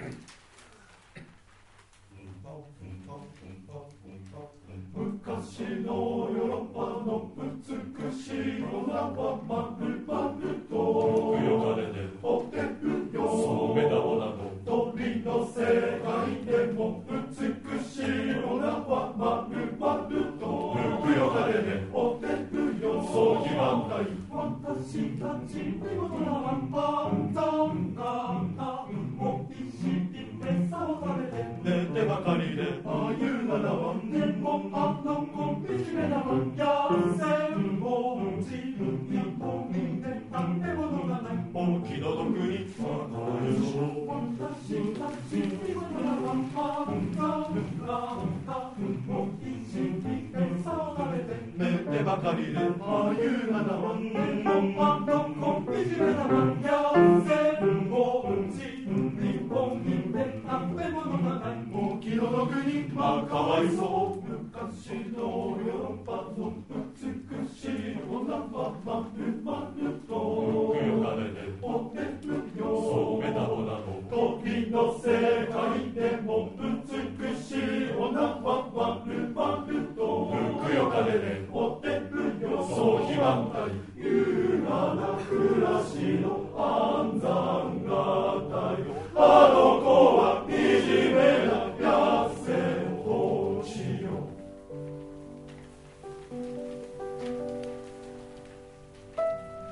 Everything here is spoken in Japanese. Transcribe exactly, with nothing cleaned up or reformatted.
昔のヨーロッパの美しい女はまるまるとふよかれでおてるよ、そのメダオなど鳥の世界でも美しい女はまるまるとふよかれでおてるよ、そう決まんない私たち見事なワンパンザンがおいしい餌を食べて寝てばかりでああいうならワンでもあの子惨めなワンやせんぼうち日本にで食べ物がないお気の毒にわかるでしょう私たち見事なワンパンザンがおいしい餌を食べて寝てばかりでああいうならワンでもあの子惨めなワンやせんぼうち日本にで食べ物がないお気の毒にまあかわいそう昔のヨーロッパの美しい女はまる